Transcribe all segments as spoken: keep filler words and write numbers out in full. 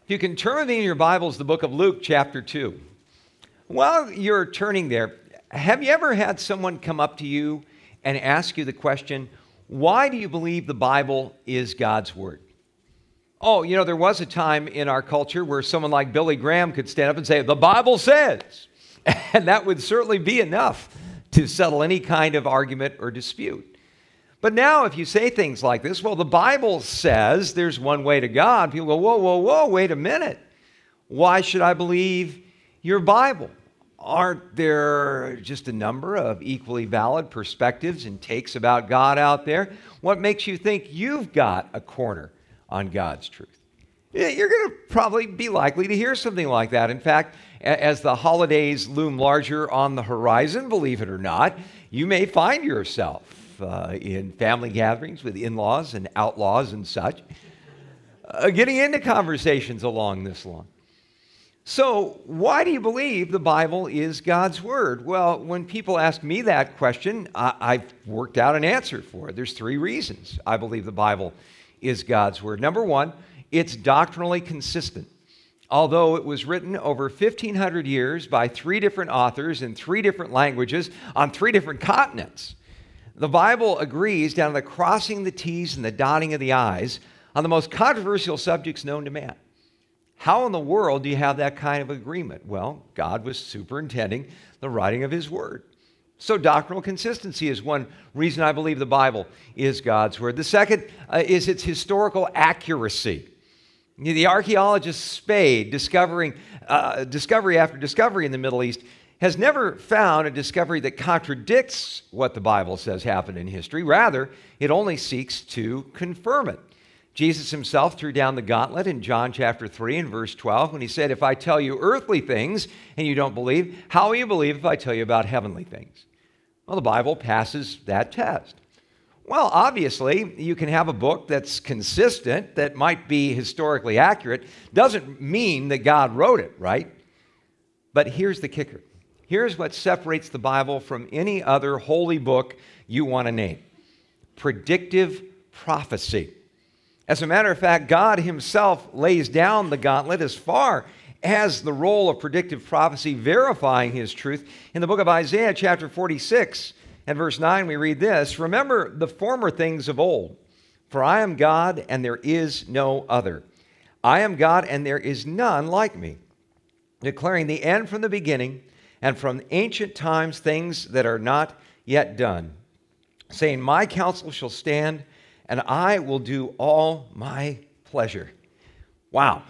You can turn with me in your Bibles, the book of Luke, chapter two. While you're turning there, have you ever had someone come up to you and ask you the question, why do you believe the Bible is God's Word? Oh, you know, there was a time in our culture where someone like Billy Graham could stand up and say, the Bible says. And that would certainly be enough to settle any kind of argument or dispute. But now if you say things like this, well, the Bible says there's one way to God, people go, whoa, whoa, whoa, wait a minute. Why should I believe your Bible? Aren't there just a number of equally valid perspectives and takes about God out there? What makes you think you've got a corner on God's truth? You're going to probably be likely to hear something like that. In fact, as the holidays loom larger on the horizon, believe it or not, you may find yourself Uh, in family gatherings with in-laws and outlaws and such, uh, getting into conversations along this line. So, why do you believe the Bible is God's Word? Well, when people ask me that question, I- I've worked out an answer for it. There's three reasons I believe the Bible is God's Word. Number one, it's doctrinally consistent. Although it was written over fifteen hundred years by three different authors in three different languages on three different continents, the Bible agrees down to the crossing the T's and the dotting of the I's on the most controversial subjects known to man. How in the world do you have that kind of agreement? Well, God was superintending the writing of His Word. So doctrinal consistency is one reason I believe the Bible is God's Word. The second uh, is its historical accuracy. The archaeologist Spade, discovering uh, discovery after discovery in the Middle East, has never found a discovery that contradicts what the Bible says happened in history. Rather, it only seeks to confirm it. Jesus himself threw down the gauntlet in John chapter three and verse twelve when he said, if I tell you earthly things and you don't believe, how will you believe if I tell you about heavenly things? Well, the Bible passes that test. Well, obviously, you can have a book that's consistent, that might be historically accurate. Doesn't mean that God wrote it, right? But here's the kicker. Here's what separates the Bible from any other holy book you want to name. Predictive prophecy. As a matter of fact, God himself lays down the gauntlet as far as the role of predictive prophecy verifying his truth. In the book of Isaiah, chapter forty-six, and verse nine, we read this, remember the former things of old, for I am God and there is no other. I am God and there is none like me, declaring the end from the beginning, and from ancient times things that are not yet done, saying, my counsel shall stand, and I will do all my pleasure. Wow.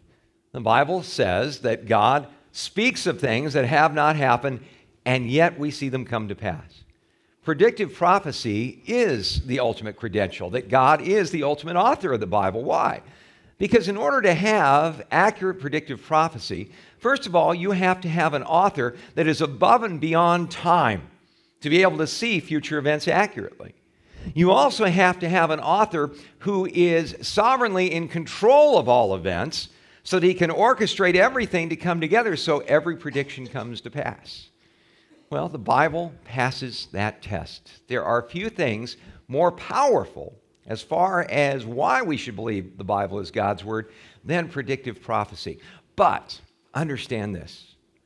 The Bible says that God speaks of things that have not happened, and yet we see them come to pass. Predictive prophecy is the ultimate credential, that God is the ultimate author of the Bible. Why? Because in order to have accurate predictive prophecy, first of all, you have to have an author that is above and beyond time to be able to see future events accurately. You also have to have an author who is sovereignly in control of all events so that he can orchestrate everything to come together so every prediction comes to pass. Well, the Bible passes that test. There are few things more powerful as far as why we should believe the Bible is God's Word than predictive prophecy. But understand this.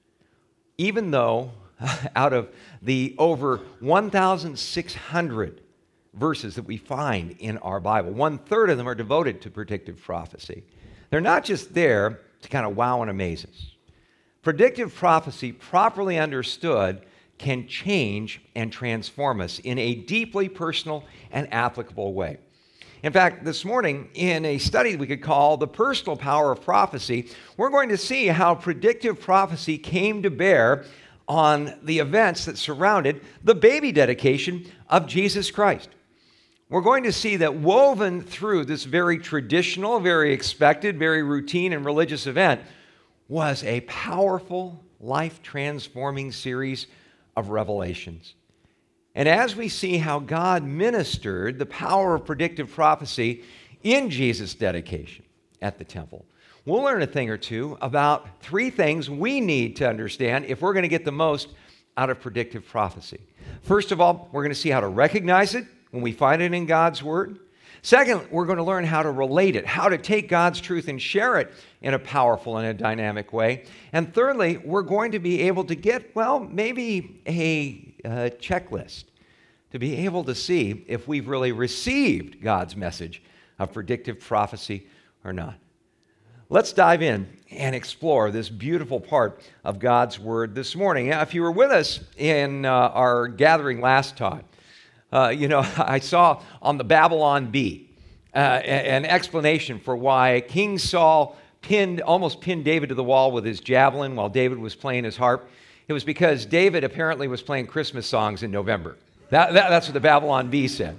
Even though out of the over one thousand six hundred verses that we find in our Bible, one-third of them are devoted to predictive prophecy, they're not just there to kind of wow and amaze us. Predictive prophecy, properly understood, can change and transform us in a deeply personal and applicable way. In fact, this morning, in a study we could call The Personal Power of Prophecy, we're going to see how predictive prophecy came to bear on the events that surrounded the baby dedication of Jesus Christ. We're going to see that woven through this very traditional, very expected, very routine and religious event was a powerful, life-transforming series of revelations. And as we see how God ministered the power of predictive prophecy in Jesus' dedication at the temple, we'll learn a thing or two about three things we need to understand if we're going to get the most out of predictive prophecy. First of all, we're going to see how to recognize it when we find it in God's Word. Second, we're going to learn how to relate it, how to take God's truth and share it in a powerful and a dynamic way. And thirdly, we're going to be able to get, well, maybe a, a checklist to be able to see if we've really received God's message of predictive prophecy or not. Let's dive in and explore this beautiful part of God's Word this morning. Now, if you were with us in uh, our gathering last time, uh, you know, I saw on the Babylon Bee uh, an explanation for why King Saul pinned, almost pinned David to the wall with his javelin while David was playing his harp. It was because David apparently was playing Christmas songs in November. That, that, that's what the Babylon Bee said.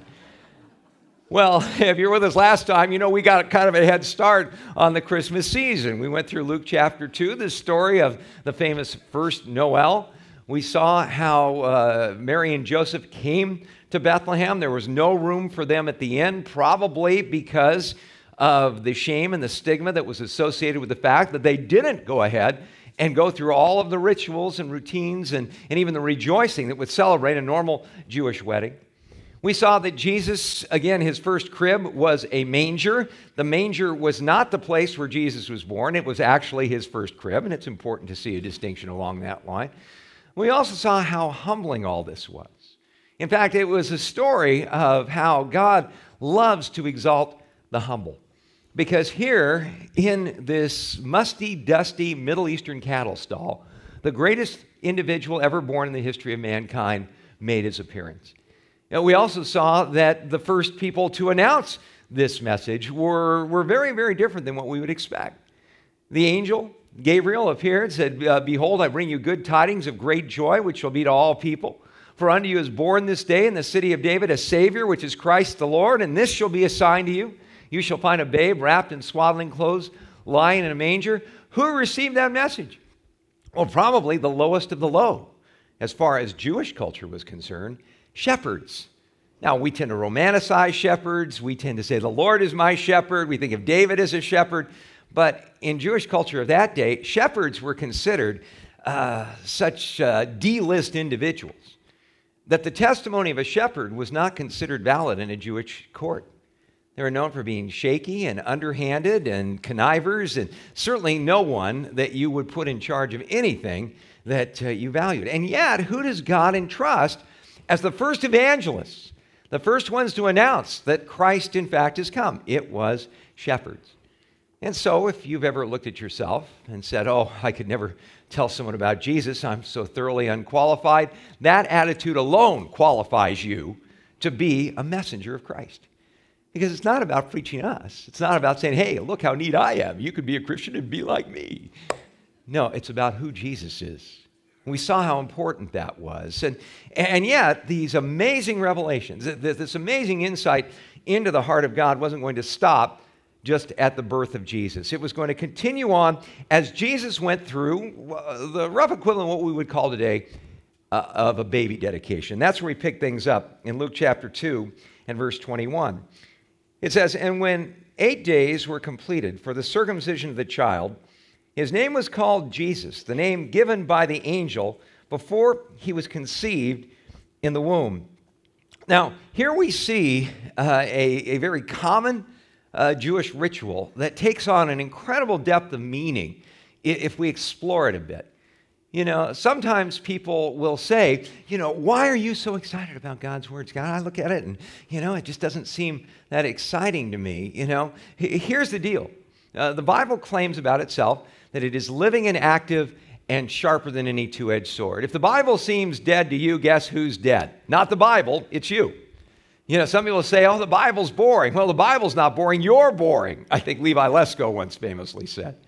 Well, if you were with us last time, you know we got kind of a head start on the Christmas season. We went through Luke chapter two, the story of the famous first Noel. We saw how uh, Mary and Joseph came to Bethlehem. There was no room for them at the inn, probably because of the shame and the stigma that was associated with the fact that they didn't go ahead and go through all of the rituals and routines and, and even the rejoicing that would celebrate a normal Jewish wedding. We saw that Jesus, again, his first crib was a manger. The manger was not the place where Jesus was born. It was actually his first crib, and it's important to see a distinction along that line. We also saw how humbling all this was. In fact, it was a story of how God loves to exalt the humble. Because here, in this musty, dusty Middle Eastern cattle stall, the greatest individual ever born in the history of mankind made his appearance. And we also saw that the first people to announce this message were, were very, very different than what we would expect. The angel, Gabriel, appeared and said, uh, Behold, I bring you good tidings of great joy, which shall be to all people. For unto you is born this day in the city of David a Savior, which is Christ the Lord, and this shall be a sign to you. You shall find a babe wrapped in swaddling clothes, lying in a manger. Who received that message? Well, probably the lowest of the low, as far as Jewish culture was concerned. Shepherds. Now, we tend to romanticize shepherds. We tend to say, the Lord is my shepherd. We think of David as a shepherd. But in Jewish culture of that day, shepherds were considered uh, such uh, D-list individuals that the testimony of a shepherd was not considered valid in a Jewish court. They were known for being shaky and underhanded and connivers, and certainly no one that you would put in charge of anything that uh, you valued. And yet, who does God entrust as the first evangelists, the first ones to announce that Christ, in fact, has come? It was shepherds. And so if you've ever looked at yourself and said, oh, I could never tell someone about Jesus, I'm so thoroughly unqualified, that attitude alone qualifies you to be a messenger of Christ. Because it's not about preaching us. It's not about saying, hey, look how neat I am. You could be a Christian and be like me. No, it's about who Jesus is. We saw how important that was. And, and yet, these amazing revelations, this amazing insight into the heart of God wasn't going to stop just at the birth of Jesus. It was going to continue on as Jesus went through the rough equivalent of what we would call today uh, of a baby dedication. That's where we pick things up in Luke chapter two and verse twenty-one. It says, and when eight days were completed for the circumcision of the child, his name was called Jesus, the name given by the angel before he was conceived in the womb. Now, here we see uh, a, a very common uh, Jewish ritual that takes on an incredible depth of meaning if we explore it a bit. You know, sometimes people will say, you know, why are you so excited about God's words? God, I look at it and, you know, it just doesn't seem that exciting to me. You know, here's the deal. Uh, the Bible claims about itself that it is living and active and sharper than any two-edged sword. If the Bible seems dead to you, guess who's dead? Not the Bible, it's you. You know, some people say, oh, the Bible's boring. Well, the Bible's not boring, you're boring, I think Levi Lesko once famously said.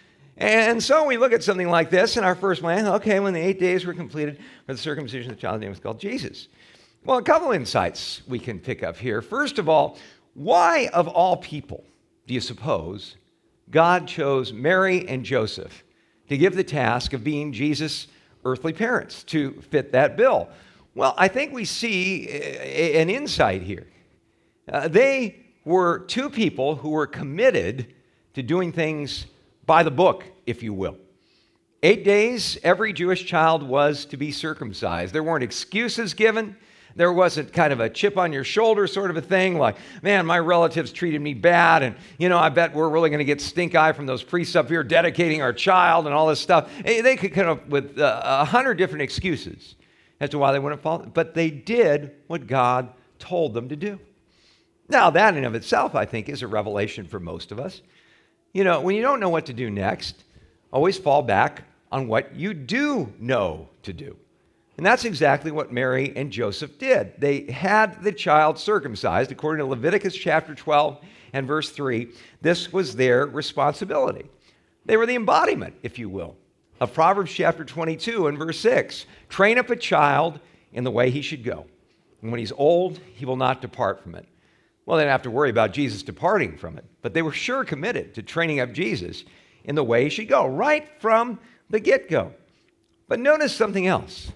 And so we look at something like this in our first mind, okay, when the eight days were completed for the circumcision of the child's name was called Jesus. Well, a couple insights we can pick up here. First of all, why of all people do you suppose God chose Mary and Joseph to give the task of being Jesus' earthly parents to fit that bill? Well, I think we see a, an insight here. Uh, they were two people who were committed to doing things by the book, if you will. Eight days, every Jewish child was to be circumcised. There weren't excuses given. There wasn't kind of a chip on your shoulder sort of a thing like, man, my relatives treated me bad, and, you know, I bet we're really going to get stink eye from those priests up here dedicating our child and all this stuff. They could come up with uh, a hundred different excuses as to why they wouldn't follow, but they did what God told them to do. Now, that in and of itself, I think, is a revelation for most of us. You know, when you don't know what to do next, always fall back on what you do know to do. And that's exactly what Mary and Joseph did. They had the child circumcised, according to Leviticus chapter twelve and verse three. This was their responsibility. They were the embodiment, if you will, of Proverbs chapter twenty-two and verse six. Train up a child in the way he should go, and when he's old, he will not depart from it. Well, they didn't have to worry about Jesus departing from it, but they were sure committed to training up Jesus in the way he should go, right from the get-go. But notice something else.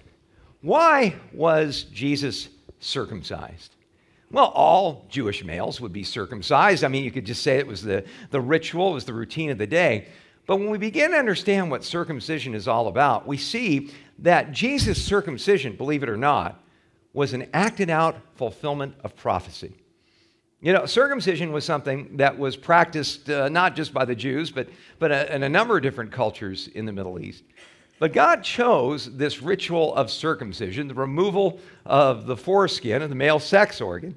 Why was Jesus circumcised? Well, all Jewish males would be circumcised. I mean, you could just say it was the, the ritual, it was the routine of the day. But when we begin to understand what circumcision is all about, we see that Jesus' circumcision, believe it or not, was an acted-out fulfillment of prophecy. You know, circumcision was something that was practiced uh, not just by the Jews, but, but a, in a number of different cultures in the Middle East. But God chose this ritual of circumcision, the removal of the foreskin of the male sex organ,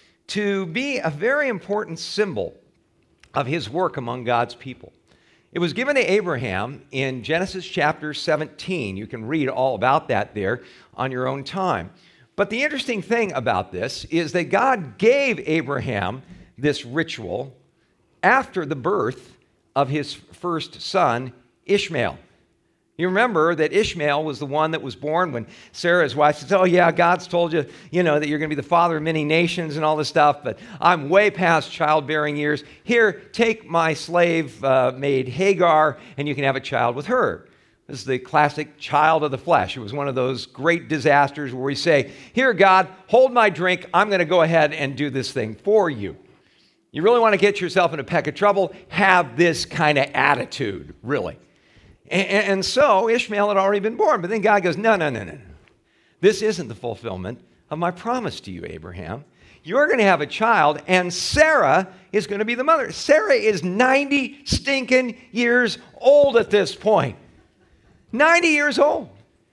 to be a very important symbol of his work among God's people. It was given to Abraham in Genesis chapter seventeen. You can read all about that there on your own time. But the interesting thing about this is that God gave Abraham this ritual after the birth of his first son, Ishmael. You remember that Ishmael was the one that was born when Sarah, his wife, says, oh yeah, God's told you, you know, that you're going to be the father of many nations and all this stuff, but I'm way past childbearing years. Here, take my slave uh, maid Hagar, and you can have a child with her. This is the classic child of the flesh. It was one of those great disasters where we say, here, God, hold my drink. I'm going to go ahead and do this thing for you. You really want to get yourself in a peck of trouble? Have this kind of attitude, really. And, and so Ishmael had already been born. But then God goes, no, no, no, no, no. This isn't the fulfillment of my promise to you, Abraham. You're going to have a child, and Sarah is going to be the mother. Sarah is ninety stinking years old at this point. ninety years old.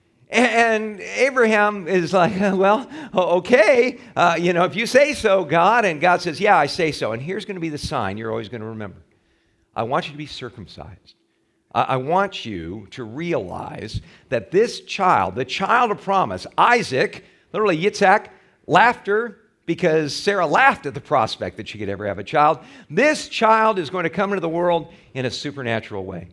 And Abraham is like, well, okay, uh, you know, if you say so, God. And God says, yeah, I say so. And here's going to be the sign you're always going to remember. I want you to be circumcised. I want you to realize that this child, the child of promise, Isaac, literally Yitzhak, laughter, because Sarah laughed at the prospect that she could ever have a child. This child is going to come into the world in a supernatural way.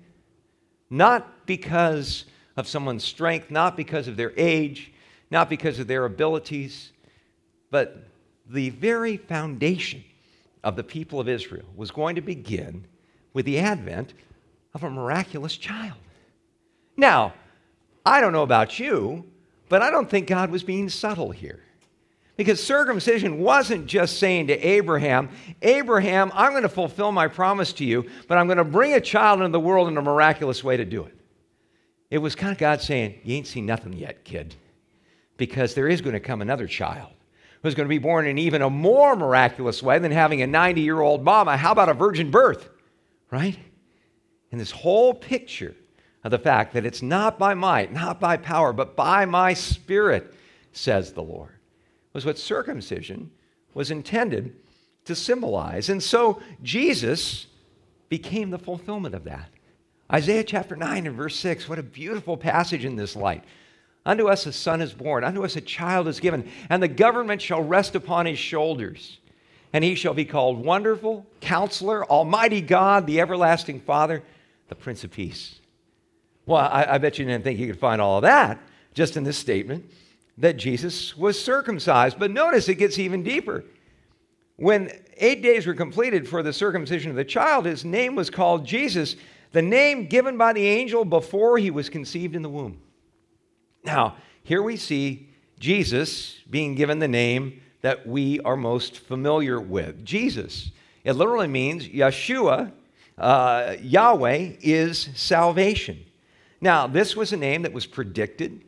Not because of someone's strength, not because of their age, not because of their abilities, but the very foundation of the people of Israel was going to begin with the advent of a miraculous child. Now, I don't know about you, but I don't think God was being subtle here. Because circumcision wasn't just saying to Abraham, Abraham, I'm going to fulfill my promise to you, but I'm going to bring a child into the world in a miraculous way to do it. It was kind of God saying, you ain't seen nothing yet, kid, because there is going to come another child who's going to be born in even a more miraculous way than having a ninety-year-old mama. How about a virgin birth, right? And this whole picture of the fact that it's not by might, not by power, but by my Spirit, says the Lord, was what circumcision was intended to symbolize. And so Jesus became the fulfillment of that. Isaiah chapter nine and verse six, what a beautiful passage in this light. Unto us a son is born, unto us a child is given, and the government shall rest upon his shoulders. And he shall be called Wonderful, Counselor, Almighty God, the Everlasting Father, the Prince of Peace. Well, I, I bet you didn't think you could find all of that just in this statement that Jesus was circumcised. But notice it gets even deeper. When eight days were completed for the circumcision of the child, his name was called Jesus, the name given by the angel before he was conceived in the womb. Now, here we see Jesus being given the name that we are most familiar with. Jesus. It literally means Yeshua, uh, Yahweh is salvation. Now, this was a name that was predicted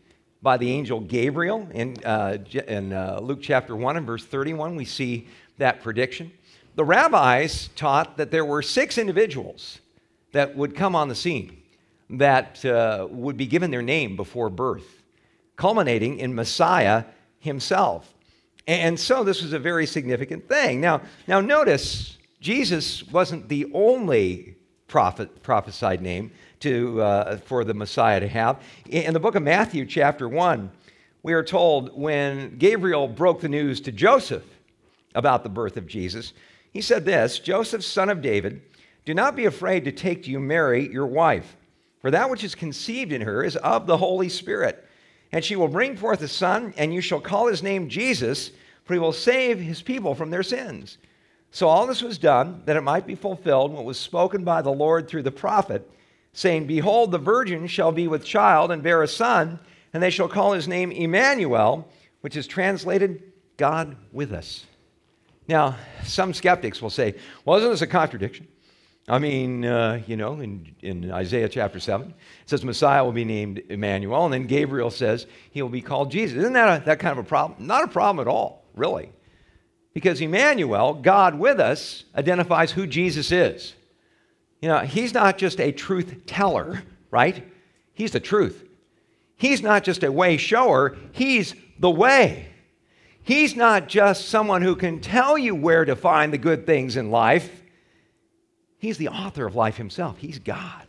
by the angel Gabriel. In, uh, in uh, Luke chapter one and verse thirty-one, we see that prediction. The rabbis taught that there were six individuals that would come on the scene that uh, would be given their name before birth, culminating in Messiah himself. And so this was a very significant thing. Now, now notice, Jesus wasn't the only prophet, prophesied name to, uh, for the Messiah to have. In the book of Matthew, chapter one, we are told when Gabriel broke the news to Joseph about the birth of Jesus, he said this, "Joseph, son of David, do not be afraid to take to you Mary, your wife, for that which is conceived in her is of the Holy Spirit. And she will bring forth a son, and you shall call his name Jesus, for he will save his people from their sins." So all this was done that it might be fulfilled what was spoken by the Lord through the prophet, saying, "Behold, the virgin shall be with child and bear a son, and they shall call his name Emmanuel," which is translated, God with us. Now, some skeptics will say, well, isn't this a contradiction? I mean, uh, you know, in, in Isaiah chapter seven, it says Messiah will be named Emmanuel, and then Gabriel says he will be called Jesus. Isn't that, a, that kind of a problem? Not a problem at all, really. Because Emmanuel, God with us, identifies who Jesus is. You know, he's not just a truth teller, right? He's the truth. He's not just a way shower, he's the way. He's not just someone who can tell you where to find the good things in life. He's the author of life himself. He's God.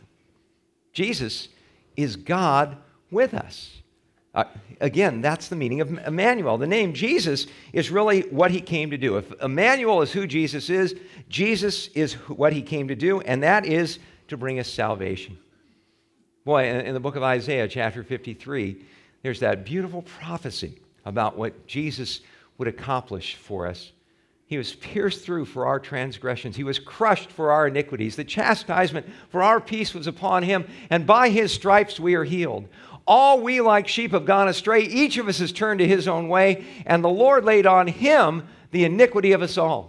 Jesus is God with us. Uh, again, that's the meaning of Emmanuel. The name Jesus is really what he came to do. If Emmanuel is who Jesus is, Jesus is what he came to do, and that is to bring us salvation. Boy, in, in the book of Isaiah, chapter fifty-three, there's that beautiful prophecy about what Jesus would accomplish for us. He was pierced through for our transgressions. He was crushed for our iniquities. The chastisement for our peace was upon him, and by his stripes we are healed. All we like sheep have gone astray. Each of us has turned to his own way, and the Lord laid on him the iniquity of us all.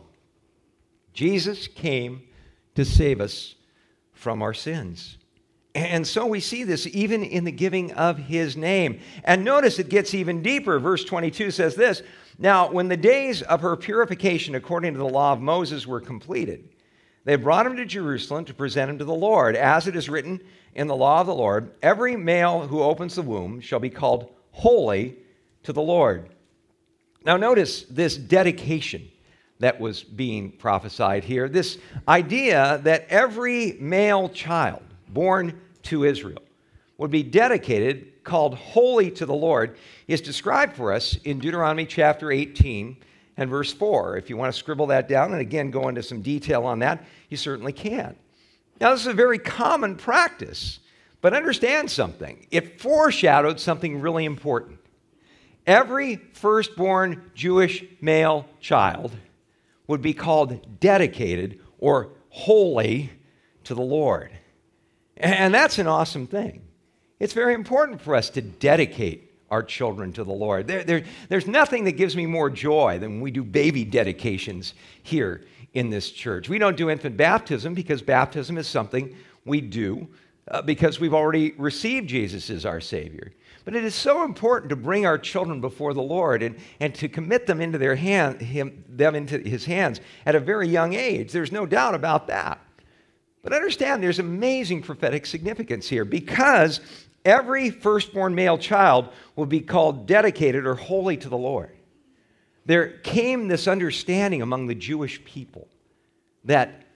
Jesus came to save us from our sins. And so we see this even in the giving of his name. And notice it gets even deeper. Verse twenty-two says this, "Now, when the days of her purification according to the law of Moses were completed, they brought him to Jerusalem to present him to the Lord. As it is written in the law of the Lord, every male who opens the womb shall be called holy to the Lord." Now notice this dedication that was being prophesied here. This idea that every male child born to Israel would be dedicated, called holy to the Lord, is described for us in Deuteronomy chapter eighteen and verse four. If you want to scribble that down and again go into some detail on that, you certainly can. Now, this is a very common practice, but understand something. It foreshadowed something really important. Every firstborn Jewish male child would be called dedicated or holy to the Lord. And that's an awesome thing. It's very important for us to dedicate our children to the Lord. There, there, there's nothing that gives me more joy than when we do baby dedications here in this church. We don't do infant baptism because baptism is something we do uh, because we've already received Jesus as our Savior. But it is so important to bring our children before the Lord and, and to commit them into their hand, him, them into his hands at a very young age. There's no doubt about that. But understand there's amazing prophetic significance here because every firstborn male child will be called dedicated or holy to the Lord. There came this understanding among the Jewish people that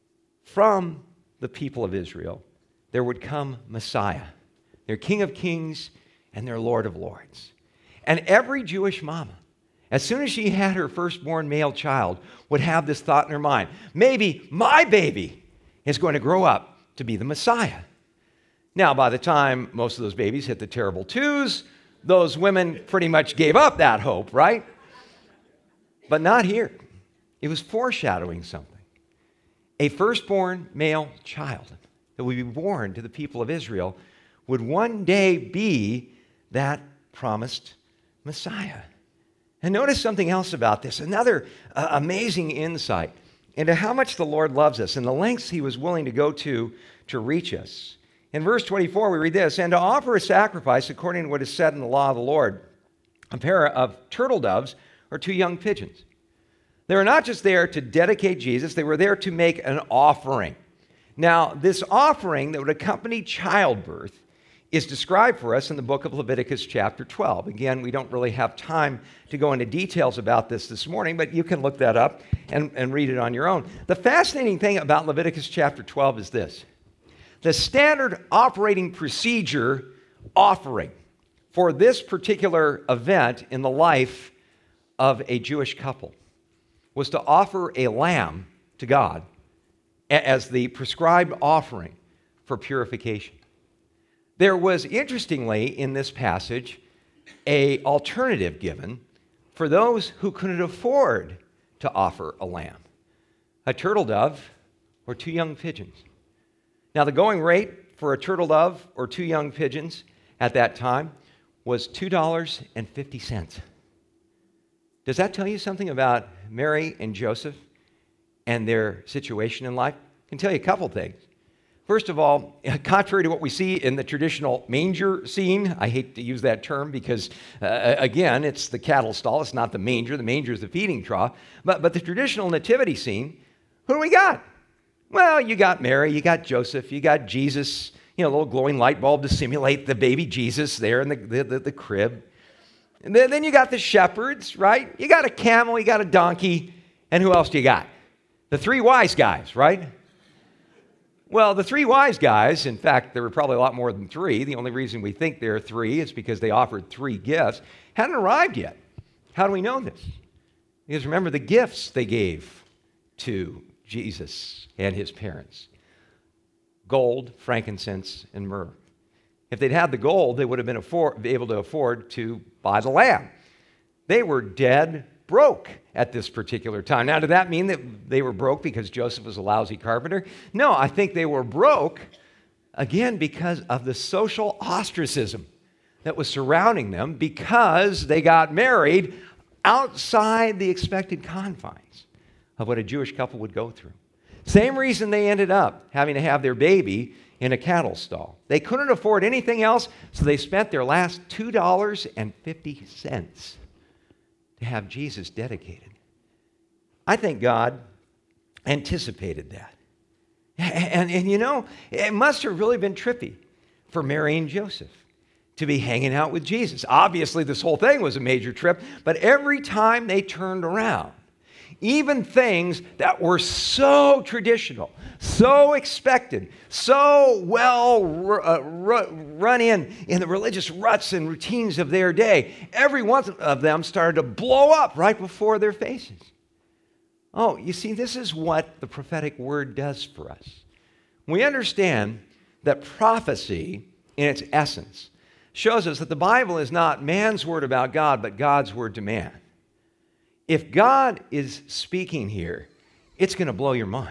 from the people of Israel there would come Messiah, their King of Kings and their Lord of Lords. And every Jewish mama, as soon as she had her firstborn male child, would have this thought in her mind, maybe my baby is going to grow up to be the Messiah. Now, by the time most of those babies hit the terrible twos, those women pretty much gave up that hope, right? But not here. It was foreshadowing something. A firstborn male child that would be born to the people of Israel would one day be that promised Messiah. And notice something else about this, another uh, amazing insight into how much the Lord loves us and the lengths he was willing to go to to reach us. In verse twenty-four, we read this, and to offer a sacrifice according to what is said in the law of the Lord, a pair of turtle doves or two young pigeons. They were not just there to dedicate Jesus, they were there to make an offering. Now, this offering that would accompany childbirth is described for us in the book of Leviticus chapter twelve. Again, we don't really have time to go into details about this this morning, but you can look that up and, and read it on your own. The fascinating thing about Leviticus chapter twelve is this. The standard operating procedure offering for this particular event in the life of a Jewish couple was to offer a lamb to God as the prescribed offering for purification. There was, interestingly, in this passage, an alternative given for those who couldn't afford to offer a lamb, a turtle dove or two young pigeons. Now, the going rate for a turtle dove or two young pigeons at that time was two dollars and fifty cents. Does that tell you something about Mary and Joseph and their situation in life? I can tell you a couple things. First of all, contrary to what we see in the traditional manger scene, I hate to use that term because, uh, again, it's the cattle stall, it's not the manger. The manger is the feeding trough. But, but the traditional nativity scene, who do we got? Well, you got Mary, you got Joseph, you got Jesus, you know, a little glowing light bulb to simulate the baby Jesus there in the, the, the, the crib. And then, then you got the shepherds, right? You got a camel, you got a donkey, and who else do you got? The three wise guys, right? Well, the three wise guys, in fact, there were probably a lot more than three. The only reason we think there are three is because they offered three gifts. Hadn't arrived yet. How do we know this? Because remember the gifts they gave to Jesus and his parents. Gold, frankincense, and myrrh. If they'd had the gold, they would have been afford, able to afford to buy the lamb. They were dead broke at this particular time. Now, did that mean that they were broke because Joseph was a lousy carpenter? No, I think they were broke, again, because of the social ostracism that was surrounding them because they got married outside the expected confines of what a Jewish couple would go through. Same reason they ended up having to have their baby in a cattle stall. They couldn't afford anything else, so they spent their last two dollars and fifty cents to have Jesus dedicated. I think God anticipated that. And, and, and you know, it must have really been trippy for Mary and Joseph to be hanging out with Jesus. Obviously, this whole thing was a major trip, but every time they turned around, even things that were so traditional, so expected, so well uh, run in in the religious ruts and routines of their day, every one of them started to blow up right before their faces. Oh, you see, this is what the prophetic word does for us. We understand that prophecy, in its essence, shows us that the Bible is not man's word about God, but God's word to man. If God is speaking here, it's going to blow your mind.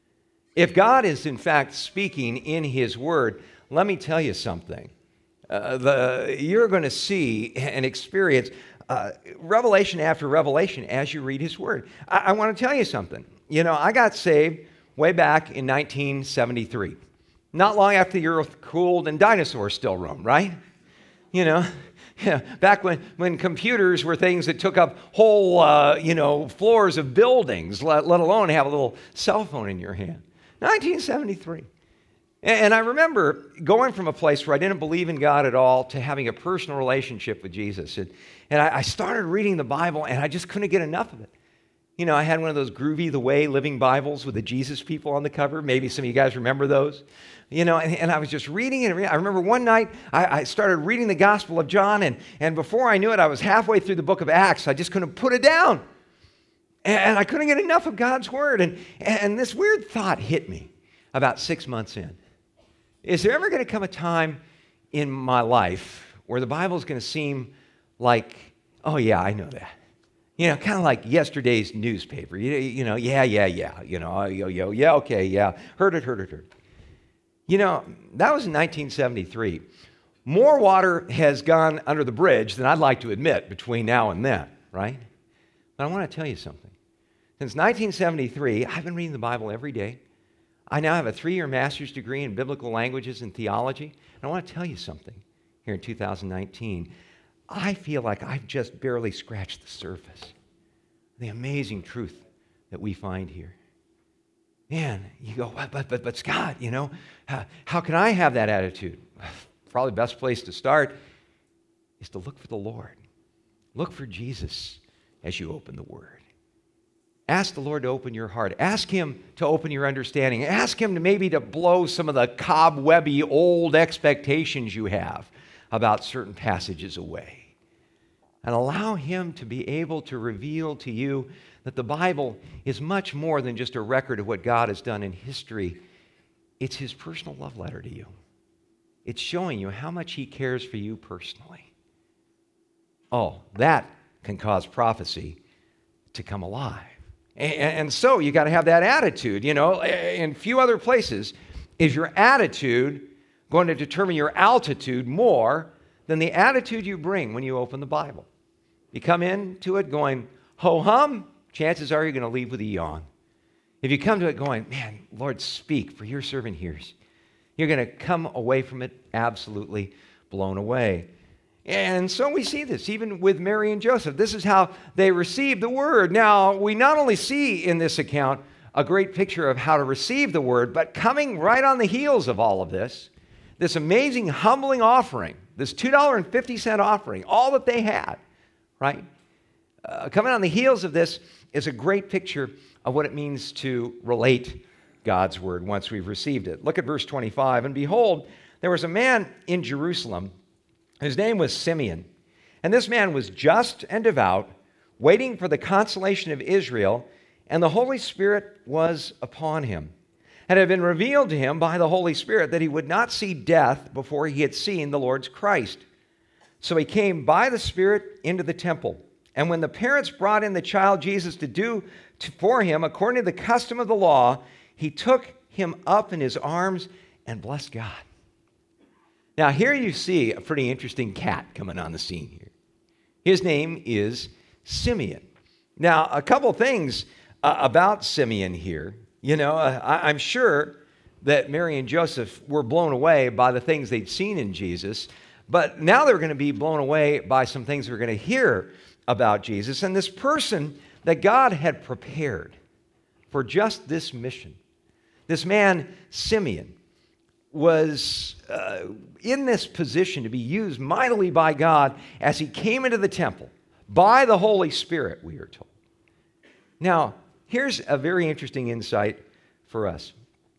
If God is, in fact, speaking in his word, let me tell you something. Uh, the, you're going to see and experience uh, revelation after revelation as you read his word. I, I want to tell you something. You know, I got saved way back in nineteen seventy-three. Not long after the earth cooled and dinosaurs still roamed, right? You know, yeah, back when, when computers were things that took up whole, uh, you know, floors of buildings, let, let alone have a little cell phone in your hand. nineteen seventy-three. And, and I remember going from a place where I didn't believe in God at all to having a personal relationship with Jesus. And, and I, I started reading the Bible, and I just couldn't get enough of it. You know, I had one of those Groovy the Way Living Bibles with the Jesus people on the cover. Maybe some of you guys remember those. You know, and, and I was just reading it. I remember one night I, I started reading the Gospel of John, and, and before I knew it, I was halfway through the book of Acts. I just couldn't put it down. And, and I couldn't get enough of God's Word. And, and this weird thought hit me about six months in. Is there ever going to come a time in my life where the Bible is going to seem like, oh, yeah, I know that. You know, kind of like yesterday's newspaper. You, you know, yeah, yeah, yeah. You know, yo, yo, yeah, okay, yeah. Heard it, heard it, heard it. You know, that was in nineteen seventy-three. More water has gone under the bridge than I'd like to admit between now and then, right? But I want to tell you something. Since nineteen seventy-three, I've been reading the Bible every day. I now have a three-year master's degree in biblical languages and theology. And I want to tell you something here in two thousand nineteen. I feel like I've just barely scratched the surface. The amazing truth that we find here. Man, you go, but, but, but, but Scott, you know, how, how can I have that attitude? Probably the best place to start is to look for the Lord. Look for Jesus as you open the Word. Ask the Lord to open your heart. Ask Him to open your understanding. Ask Him to maybe to blow some of the cobwebby old expectations you have about certain passages away. And allow Him to be able to reveal to you that the Bible is much more than just a record of what God has done in history. It's His personal love letter to you. It's showing you how much He cares for you personally. Oh, that can cause prophecy to come alive. And, and so you got to have that attitude. You know, in few other places is your attitude going to determine your altitude more than the attitude you bring when you open the Bible. You come into it going, ho-hum, chances are you're going to leave with a yawn. If you come to it going, man, Lord, speak, for your servant hears, you're going to come away from it absolutely blown away. And so we see this, even with Mary and Joseph. This is how they received the Word. Now, we not only see in this account a great picture of how to receive the Word, but coming right on the heels of all of this, this amazing humbling offering, this two dollars and fifty cents offering, all that they had, right? Uh, coming on the heels of this is a great picture of what it means to relate God's Word once we've received it. Look at verse twenty-five. And behold, there was a man in Jerusalem. His name was Simeon. And this man was just and devout, waiting for the consolation of Israel, and the Holy Spirit was upon him. And it had been revealed to him by the Holy Spirit that he would not see death before he had seen the Lord's Christ. So he came by the Spirit into the temple. And when the parents brought in the child Jesus to do to, for him according to the custom of the law, he took him up in his arms and blessed God. Now, here you see a pretty interesting cat coming on the scene here. His name is Simeon. Now, a couple things uh, about Simeon here. You know, uh, I, I'm sure that Mary and Joseph were blown away by the things they'd seen in Jesus, but now they're going to be blown away by some things we're going to hear about Jesus. And this person that God had prepared for just this mission, this man, Simeon, was uh, in this position to be used mightily by God as he came into the temple by the Holy Spirit, we are told. Now, here's a very interesting insight for us.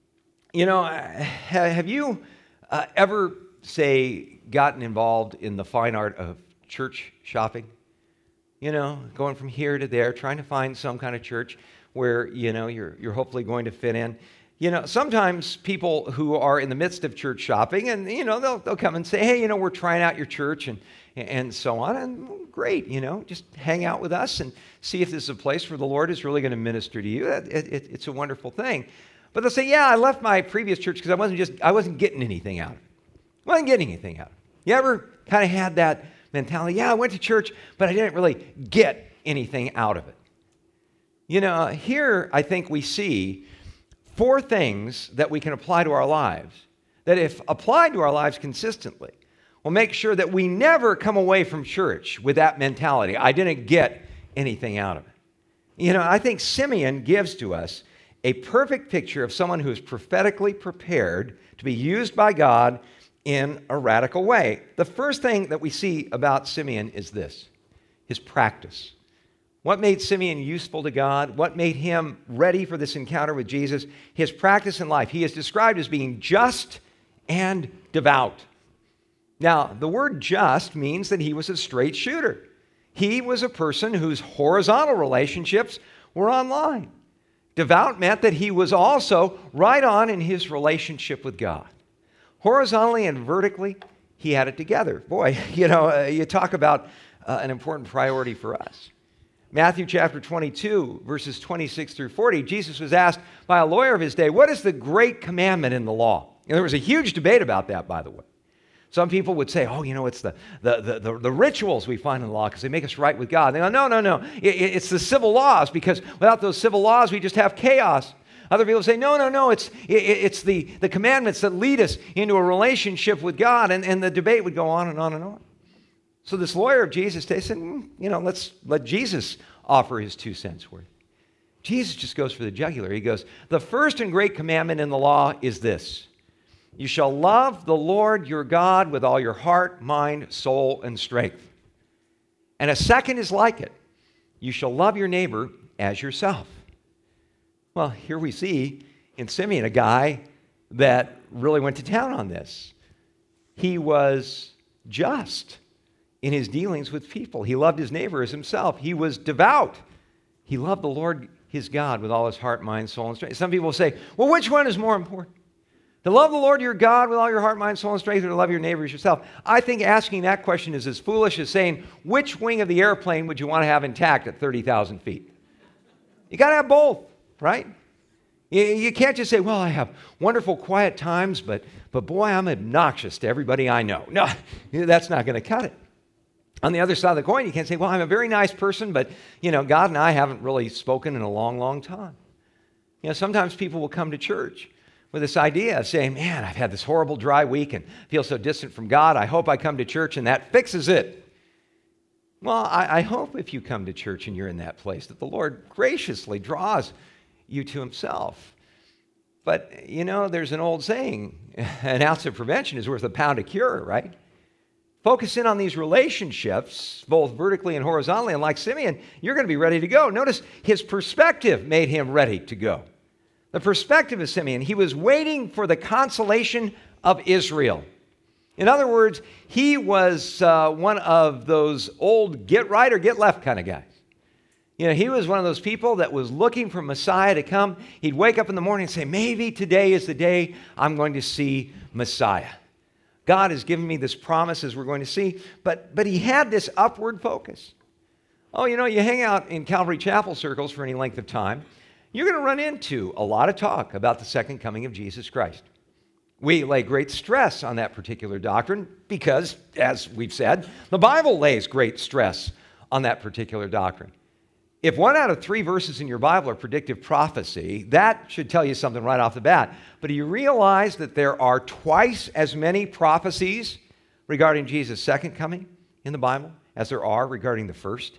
You know, have you uh, ever, say, gotten involved in the fine art of church shopping? You know, going from here to there, trying to find some kind of church where, you know, you're, you're hopefully going to fit in. You know, sometimes people who are in the midst of church shopping, and, you know, they'll, they'll come and say, hey, you know, we're trying out your church and, and so on. And great, you know, just hang out with us and see if this is a place where the Lord is really going to minister to you. It, it, it's a wonderful thing. But they'll say, yeah, I left my previous church because I wasn't just, I wasn't getting anything out of it. I wasn't getting anything out of it. You ever kind of had that mentality? Yeah, I went to church, but I didn't really get anything out of it. You know, here I think we see four things that we can apply to our lives that, if applied to our lives consistently, will make sure that we never come away from church with that mentality. I didn't get anything out of it. You know, I think Simeon gives to us a perfect picture of someone who is prophetically prepared to be used by God in a radical way. The first thing that we see about Simeon is this: his practice. What made Simeon useful to God? What made him ready for this encounter with Jesus? His practice in life. He is described as being just and devout. Now, the word just means that he was a straight shooter. He was a person whose horizontal relationships were online. Devout meant that he was also right on in his relationship with God. Horizontally and vertically, he had it together. Boy, you know, uh, you talk about uh, an important priority for us. Matthew chapter twenty-two, verses twenty-six through forty, Jesus was asked by a lawyer of his day, what is the great commandment in the law? And there was a huge debate about that, by the way. Some people would say, oh, you know, it's the, the, the, the, the rituals we find in the law because they make us right with God. They go, no, no, no. It, it's the civil laws, because without those civil laws, we just have chaos. Other people say, no, no, no, it's, it, it's the, the commandments that lead us into a relationship with God. And, and the debate would go on and on and on. So this lawyer of Jesus, they said, mm, you know, let's let Jesus offer his two cents worth. Jesus just goes for the jugular. He goes, the first and great commandment in the law is this: you shall love the Lord your God with all your heart, mind, soul, and strength. And a second is like it: you shall love your neighbor as yourself. Well, here we see in Simeon a guy that really went to town on this. He was just in his dealings with people. He loved his neighbor as himself. He was devout. He loved the Lord his God with all his heart, mind, soul, and strength. Some people say, well, which one is more important? To love the Lord your God with all your heart, mind, soul, and strength, or to love your neighbor as yourself? I think asking that question is as foolish as saying, which wing of the airplane would you want to have intact at thirty thousand feet? You got to have both, right? You, you can't just say, well, I have wonderful quiet times, but, but boy, I'm obnoxious to everybody I know. No, that's not going to cut it. On the other side of the coin, you can't say, well, I'm a very nice person, but, you know, God and I haven't really spoken in a long, long time. You know, sometimes people will come to church with this idea of saying, man, I've had this horrible dry week and feel so distant from God. I hope I come to church and that fixes it. Well, I, I hope if you come to church and you're in that place that the Lord graciously draws you to himself. But, you know, there's an old saying, an ounce of prevention is worth a pound of cure, right? Focus in on these relationships, both vertically and horizontally, and like Simeon, you're going to be ready to go. Notice his perspective made him ready to go. The perspective of Simeon, he was waiting for the consolation of Israel. In other words, he was uh, one of those old get right or get left kind of guys. You know, he was one of those people that was looking for Messiah to come. He'd wake up in the morning and say, maybe today is the day I'm going to see Messiah. God has given me this promise, as we're going to see, but, but he had this upward focus. Oh, you know, you hang out in Calvary Chapel circles for any length of time, you're going to run into a lot of talk about the second coming of Jesus Christ. We lay great stress on that particular doctrine because, as we've said, the Bible lays great stress on that particular doctrine. If one out of three verses in your Bible are predictive prophecy, that should tell you something right off the bat. But do you realize that there are twice as many prophecies regarding Jesus' second coming in the Bible as there are regarding the first?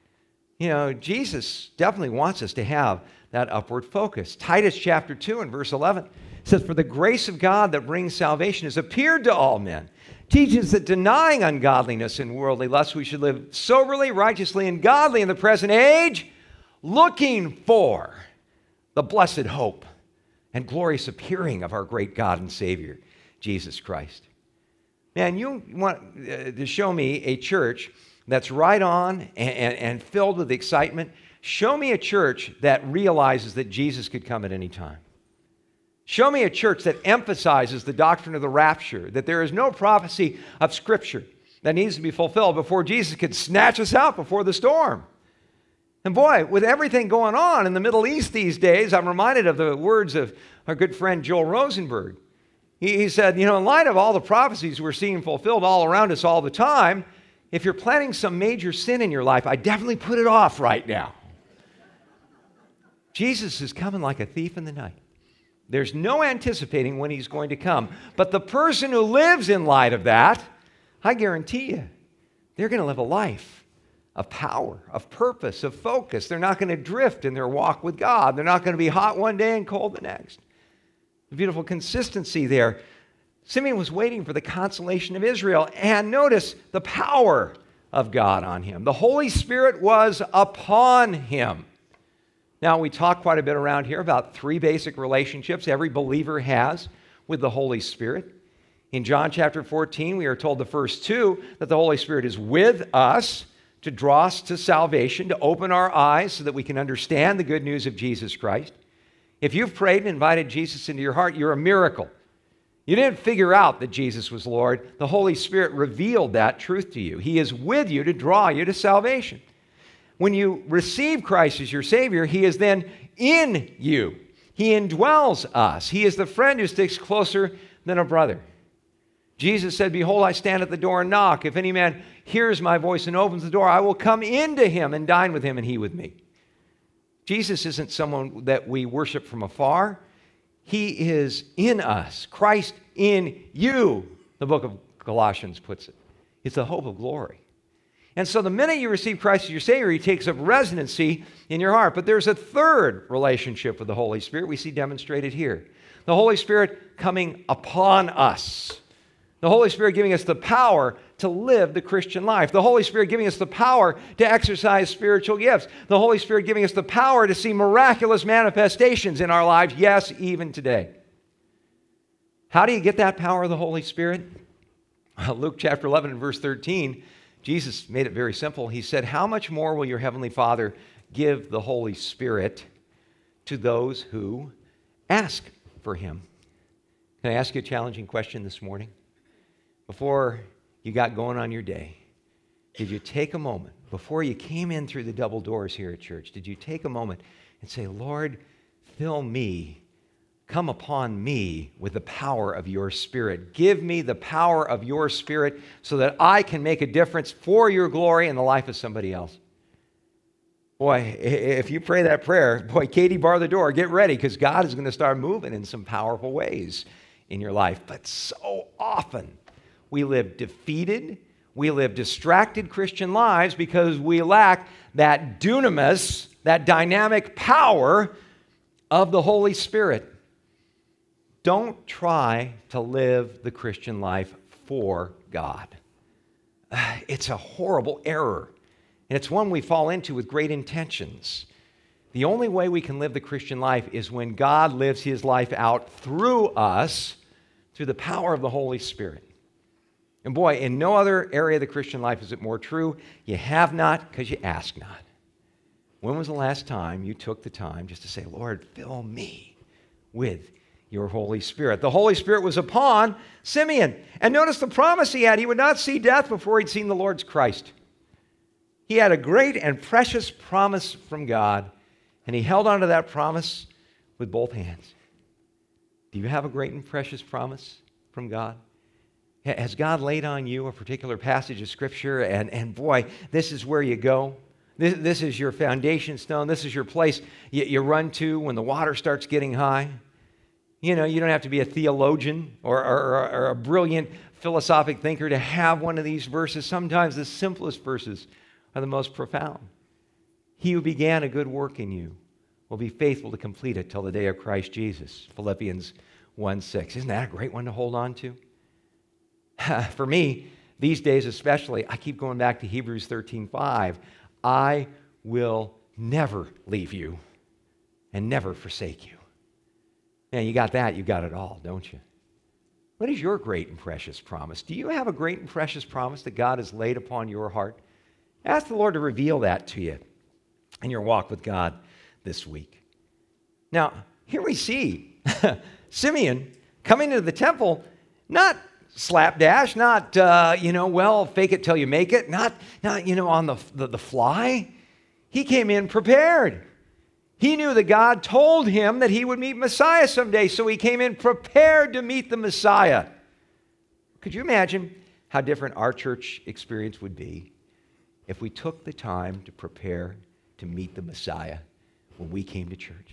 You know, Jesus definitely wants us to have that upward focus. Titus chapter two and verse eleven says, for the grace of God that brings salvation has appeared to all men, teaches that denying ungodliness and worldly lust, we should live soberly, righteously, and godly in the present age, looking for the blessed hope and glorious appearing of our great God and Savior, Jesus Christ. Man, you want uh, to show me a church that's right on and, and, and filled with excitement? Show me a church that realizes that Jesus could come at any time. Show me a church that emphasizes the doctrine of the rapture, that there is no prophecy of Scripture that needs to be fulfilled before Jesus could snatch us out before the storm. And boy, with everything going on in the Middle East these days, I'm reminded of the words of our good friend Joel Rosenberg. He, he said, you know, in light of all the prophecies we're seeing fulfilled all around us all the time, if you're planning some major sin in your life, I definitely put it off right now. Jesus is coming like a thief in the night. There's no anticipating when he's going to come. But the person who lives in light of that, I guarantee you, they're going to live a life of power, of purpose, of focus. They're not going to drift in their walk with God. They're not going to be hot one day and cold the next. The beautiful consistency there. Simeon was waiting for the consolation of Israel. And notice the power of God on him. The Holy Spirit was upon him. Now, we talk quite a bit around here about three basic relationships every believer has with the Holy Spirit. In John chapter fourteen, we are told the first two, that the Holy Spirit is with us to draw us to salvation, to open our eyes so that we can understand the good news of Jesus Christ. If you've prayed and invited Jesus into your heart, you're a miracle. You didn't figure out that Jesus was Lord. The Holy Spirit revealed that truth to you. He is with you to draw you to salvation. When you receive Christ as your Savior, He is then in you. He indwells us. He is the friend who sticks closer than a brother. Jesus said, behold, I stand at the door and knock. If any man hears my voice and opens the door, I will come into him and dine with him and he with me. Jesus isn't someone that we worship from afar. He is in us. Christ in you, the book of Colossians puts it. It's the hope of glory. And so the minute you receive Christ as your Savior, He takes up residency in your heart. But there's a third relationship with the Holy Spirit we see demonstrated here. The Holy Spirit coming upon us. The Holy Spirit giving us the power to live the Christian life. The Holy Spirit giving us the power to exercise spiritual gifts. The Holy Spirit giving us the power to see miraculous manifestations in our lives, yes, even today. How do you get that power of the Holy Spirit? Luke chapter eleven and verse thirteen, Jesus made it very simple. He said, how much more will your heavenly Father give the Holy Spirit to those who ask for Him? Can I ask you a challenging question this morning? Before you got going on your day, did you take a moment, before you came in through the double doors here at church, did you take a moment and say, Lord, fill me, come upon me with the power of your Spirit. Give me the power of your Spirit so that I can make a difference for your glory in the life of somebody else. Boy, if you pray that prayer, boy, Katie, bar the door, get ready, because God is going to start moving in some powerful ways in your life. But so often, we live defeated, we live distracted Christian lives because we lack that dunamis, that dynamic power of the Holy Spirit. Don't try to live the Christian life for God. It's a horrible error, and it's one we fall into with great intentions. The only way we can live the Christian life is when God lives His life out through us, through the power of the Holy Spirit. And boy, in no other area of the Christian life is it more true. You have not because you ask not. When was the last time you took the time just to say, Lord, fill me with your Holy Spirit? The Holy Spirit was upon Simeon. And notice the promise he had. He would not see death before he'd seen the Lord's Christ. He had a great and precious promise from God, and he held on to that promise with both hands. Do you have a great and precious promise from God? Has God laid on you a particular passage of Scripture, and, and boy, this is where you go? This, this is your foundation stone. This is your place you, you run to when the water starts getting high. You know, you don't have to be a theologian or, or, or a brilliant philosophic thinker to have one of these verses. Sometimes the simplest verses are the most profound. He who began a good work in you will be faithful to complete it till the day of Christ Jesus. Philippians one six. Isn't that a great one to hold on to? For me, these days especially, I keep going back to Hebrews thirteen five. I will never leave you and never forsake you. Now, you got that, you got it all, don't you? What is your great and precious promise? Do you have a great and precious promise that God has laid upon your heart? Ask the Lord to reveal that to you in your walk with God this week. Now, here we see Simeon coming into the temple, not slapdash, not, uh, you know, well, fake it till you make it, not, not you know, on the, the, the fly. He came in prepared. He knew that God told him that he would meet Messiah someday, so he came in prepared to meet the Messiah. Could you imagine how different our church experience would be if we took the time to prepare to meet the Messiah when we came to church?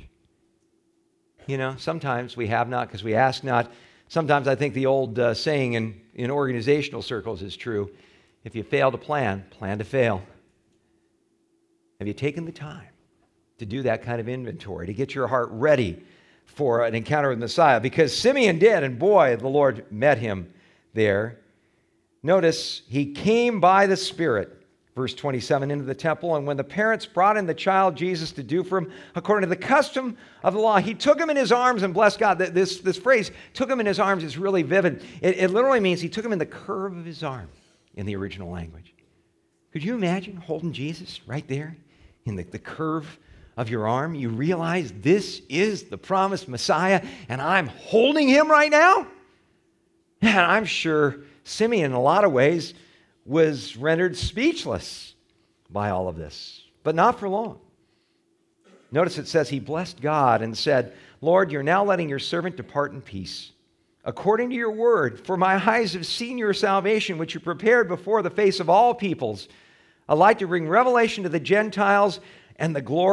You know, sometimes we have not because we ask not. Sometimes I think the old uh, saying in, in organizational circles is true. If you fail to plan, plan to fail. Have you taken the time to do that kind of inventory, to get your heart ready for an encounter with Messiah? Because Simeon did, and boy, the Lord met him there. Notice, he came by the Spirit, verse twenty-seven, into the temple, and when the parents brought in the child Jesus to do for him, according to the custom of the law, he took him in his arms and blessed God. This, this phrase, took him in his arms, is really vivid. It, it literally means he took him in the curve of his arm in the original language. Could you imagine holding Jesus right there in the, the curve of your arm? You realize this is the promised Messiah, and I'm holding him right now? And I'm sure Simeon, in a lot of ways, was rendered speechless by all of this, but not for long. Notice it says he blessed God and said, Lord, you're now letting your servant depart in peace, according to your word, for my eyes have seen your salvation, which you prepared before the face of all peoples, a light to bring revelation to the Gentiles and the glory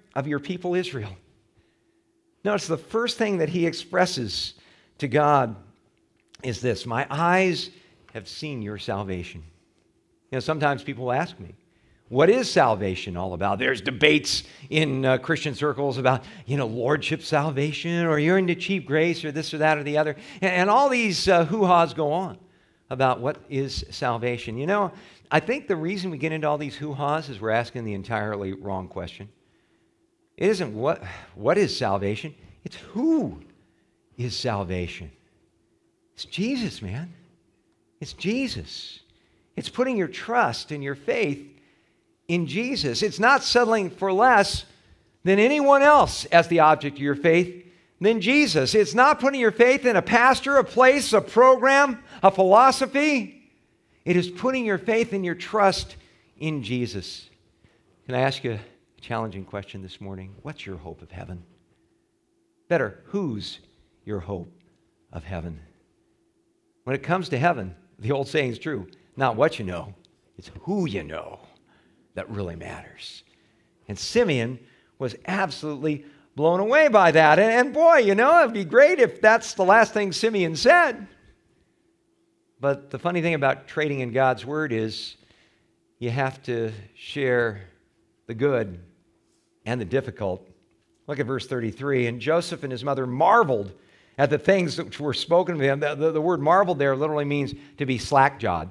of your people Israel. Notice the first thing that he expresses to God is this: my eyes have seen your salvation. You know, sometimes people ask me, what is salvation all about? There's debates in uh, Christian circles about, you know, lordship salvation, or you're into cheap grace, or this or that or the other. And, and all these uh, hoo-haws go on about what is salvation. You know, I think the reason we get into all these hoo-haws is we're asking the entirely wrong question. It isn't what, what is salvation, it's who is salvation. It's Jesus, man. It's Jesus. It's putting your trust and your faith in Jesus. It's not settling for less than anyone else as the object of your faith than Jesus. It's not putting your faith in a pastor, a place, a program, a philosophy. It is putting your faith and your trust in Jesus. Can I ask you a challenging question this morning? What's your hope of heaven? Better, who's your hope of heaven? When it comes to heaven, the old saying is true. Not what you know, it's who you know that really matters. And Simeon was absolutely blown away by that. And, and boy, you know, it'd be great if that's the last thing Simeon said. But the funny thing about trading in God's word is you have to share the good and the difficult. Look at verse thirty-three. And Joseph and his mother marveled at the things which were spoken to him. The, the, the word marveled there literally means to be slack-jawed.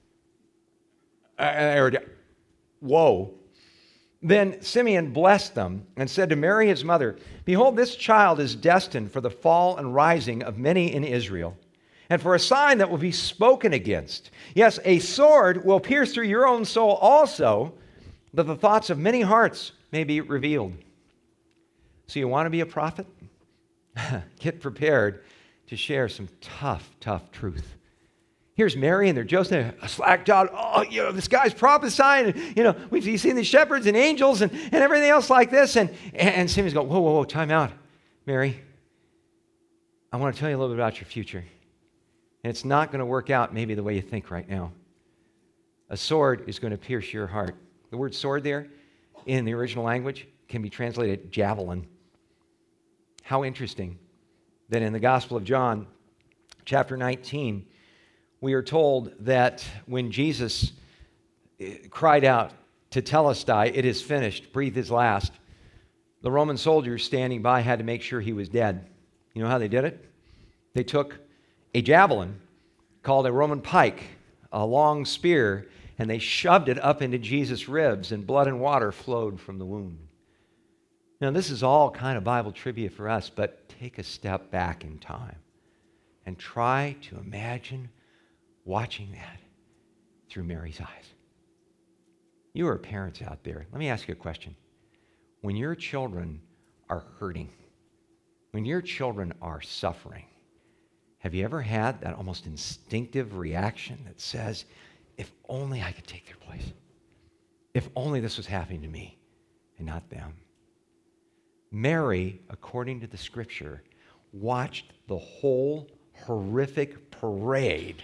Uh, whoa. Then Simeon blessed them and said to Mary his mother, behold, this child is destined for the fall and rising of many in Israel, and for a sign that will be spoken against. Yes, a sword will pierce through your own soul also, that the thoughts of many hearts may be revealed. So you want to be a prophet? Get prepared to share some tough, tough truth. Here's Mary and they're Joseph, a slack-jawed, oh, you know, this guy's prophesying. And, you know, we've seen the shepherds and angels and, and everything else like this. And, and Simeon's going, whoa, whoa, whoa, time out. Mary, I want to tell you a little bit about your future. And it's not going to work out maybe the way you think right now. A sword is going to pierce your heart. The word sword there in the original language can be translated javelin. How interesting that in the Gospel of John, chapter nineteen, we are told that when Jesus cried out to Telestai, it is finished, breathed his last, the Roman soldiers standing by had to make sure he was dead. You know how they did it? They took a javelin called a Roman pike, a long spear, and they shoved it up into Jesus' ribs, and blood and water flowed from the wound. Now, this is all kind of Bible trivia for us, but take a step back in time and try to imagine watching that through Mary's eyes. You are parents out there. Let me ask you a question. When your children are hurting, when your children are suffering, have you ever had that almost instinctive reaction that says, if only I could take their place? If only this was happening to me and not them. Mary, according to the scripture, watched the whole horrific parade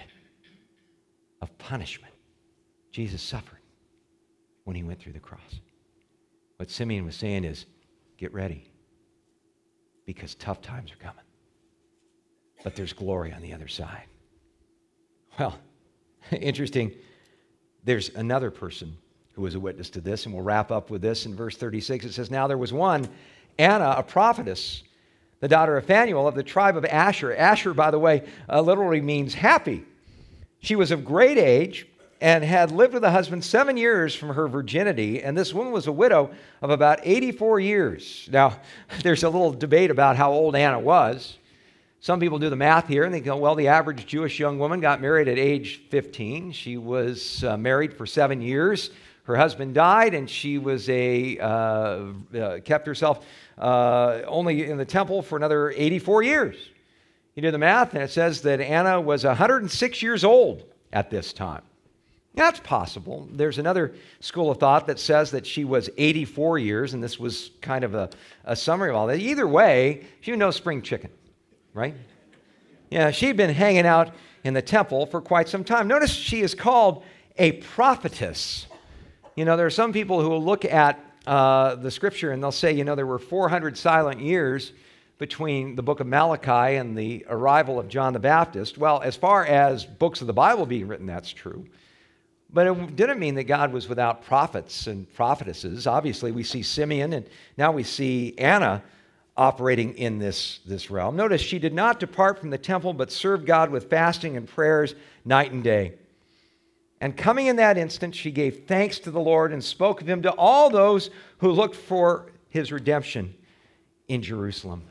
of punishment Jesus suffered when he went through the cross. What Simeon was saying is, get ready, because tough times are coming. But there's glory on the other side. Well, interesting, there's another person who was a witness to this, and we'll wrap up with this in verse thirty-six. It says, now there was one, Anna, a prophetess, the daughter of Phanuel of the tribe of Asher. Asher, by the way, uh, literally means happy. She was of great age and had lived with a husband seven years from her virginity, and this woman was a widow of about eighty-four years. Now, there's a little debate about how old Anna was. Some people do the math here, and they go, well, the average Jewish young woman got married at age fifteen. She was uh, married for seven years. Her husband died, and she was a uh, uh, kept herself uh, only in the temple for another eighty-four years. You do the math, and it says that Anna was one hundred six years old at this time. That's possible. There's another school of thought that says that she was eighty-four years, and this was kind of a, a summary of all that. Either way, she was no spring chicken, right? Yeah, she'd been hanging out in the temple for quite some time. Notice she is called a prophetess. You know, there are some people who will look at uh, the scripture and they'll say, you know, there were four hundred silent years between the book of Malachi and the arrival of John the Baptist. Well, as far as books of the Bible being written, that's true. But it didn't mean that God was without prophets and prophetesses. Obviously, we see Simeon, and now we see Anna operating in this, this realm. Notice, she did not depart from the temple, but served God with fasting and prayers night and day. And coming in that instant, she gave thanks to the Lord and spoke of him to all those who looked for his redemption in Jerusalem.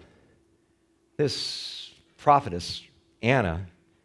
This prophetess, Anna,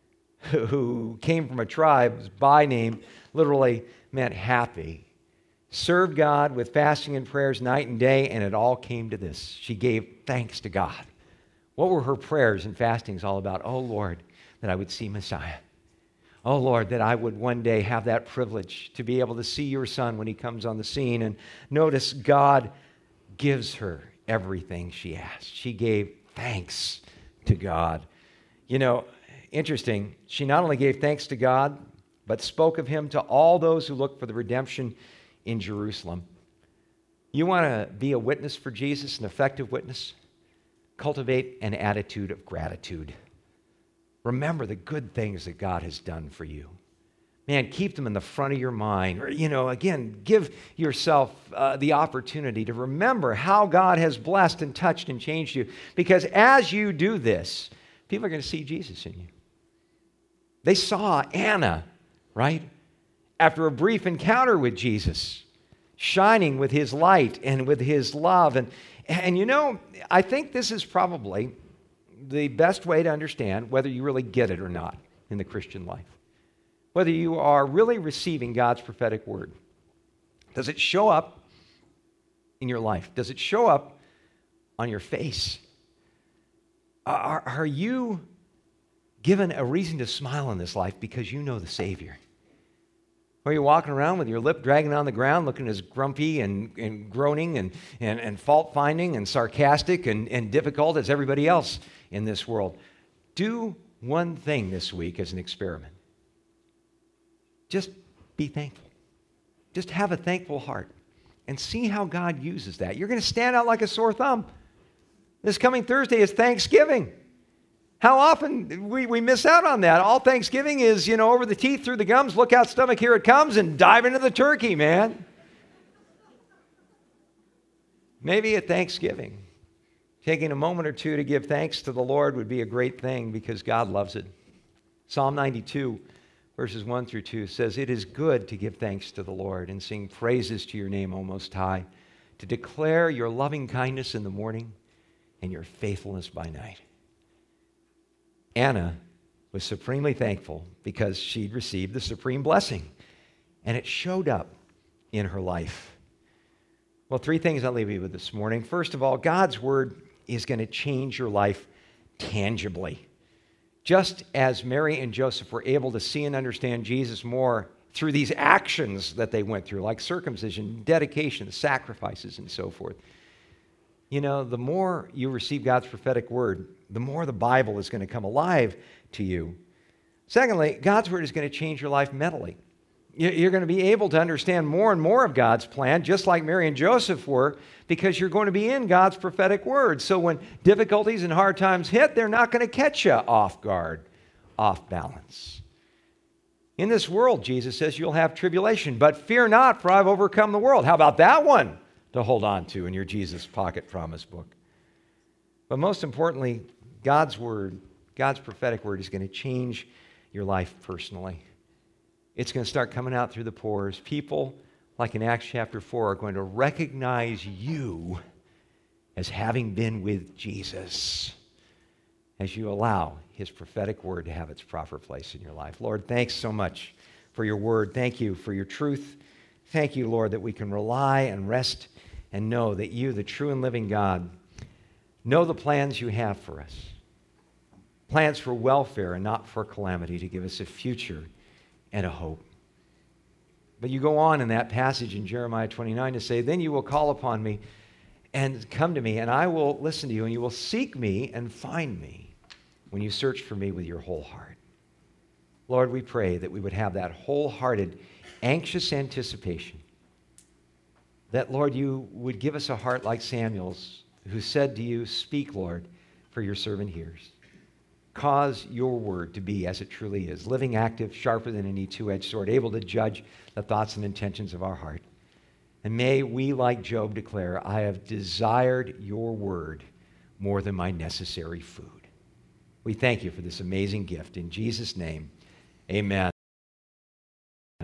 who came from a tribe by name, literally meant happy, served God with fasting and prayers night and day, and it all came to this. She gave thanks to God. What were her prayers and fastings all about? Oh, Lord, that I would see Messiah. Oh, Lord, that I would one day have that privilege to be able to see your son when he comes on the scene. And notice, God gives her everything she asked. She gave thanks to God. You know, interesting, she not only gave thanks to God, but spoke of him to all those who look for the redemption in Jerusalem. You want to be a witness for Jesus, an effective witness? Cultivate an attitude of gratitude. Remember the good things that God has done for you. Man, keep them in the front of your mind. Or, you know, again, give yourself uh, the opportunity to remember how God has blessed and touched and changed you. Because as you do this, people are going to see Jesus in you. They saw Anna, right? After a brief encounter with Jesus, shining with his light and with his love. And, and you know, I think this is probably the best way to understand whether you really get it or not in the Christian life. Whether you are really receiving God's prophetic word. Does it show up in your life? Does it show up on your face? Are, are you given a reason to smile in this life because you know the Savior? Or you're walking around with your lip dragging on the ground, looking as grumpy and, and groaning and, and, and fault-finding and sarcastic and, and difficult as everybody else in this world. Do one thing this week as an experiment. Just be thankful. Just have a thankful heart and see how God uses that. You're going to stand out like a sore thumb. This coming Thursday is Thanksgiving. How often we, we miss out on that? All Thanksgiving is, you know, over the teeth, through the gums, look out, stomach, here it comes, and dive into the turkey, man. Maybe at Thanksgiving, taking a moment or two to give thanks to the Lord would be a great thing because God loves it. Psalm ninety-two, verses one through two says, "It is good to give thanks to the Lord and sing praises to your name, O Most High, to declare your loving kindness in the morning and your faithfulness by night." Anna was supremely thankful because she'd received the supreme blessing, and it showed up in her life. Well, three things I'll leave you with this morning. First of all, God's word is going to change your life tangibly. Just as Mary and Joseph were able to see and understand Jesus more through these actions that they went through, like circumcision, dedication, sacrifices, and so forth. You know, the more you receive God's prophetic word, the more the Bible is going to come alive to you. Secondly, God's word is going to change your life mentally. You're going to be able to understand more and more of God's plan, just like Mary and Joseph were, because you're going to be in God's prophetic word. So when difficulties and hard times hit, they're not going to catch you off guard, off balance. In this world, Jesus says, you'll have tribulation, but fear not, for I've overcome the world. How about that one to hold on to in your Jesus Pocket Promise book? But most importantly, God's word, God's prophetic word is going to change your life personally. It's going to start coming out through the pores. People, like in Acts chapter four, are going to recognize you as having been with Jesus as you allow his prophetic word to have its proper place in your life. Lord, thanks so much for your word. Thank you for your truth. Thank you, Lord, that we can rely and rest and know that you, the true and living God, know the plans you have for us. Plans for welfare and not for calamity, to give us a future and a hope. But you go on in that passage in Jeremiah twenty-nine to say, then you will call upon me and come to me, and I will listen to you, and you will seek me and find me when you search for me with your whole heart. Lord, we pray that we would have that wholehearted, anxious anticipation that, Lord, you would give us a heart like Samuel's, who said to you, "Speak, Lord, for your servant hears." Cause your word to be as it truly is, living, active, sharper than any two-edged sword, able to judge the thoughts and intentions of our heart. And may we, like Job, declare, "I have desired your word more than my necessary food." We thank you for this amazing gift. In Jesus' name, amen.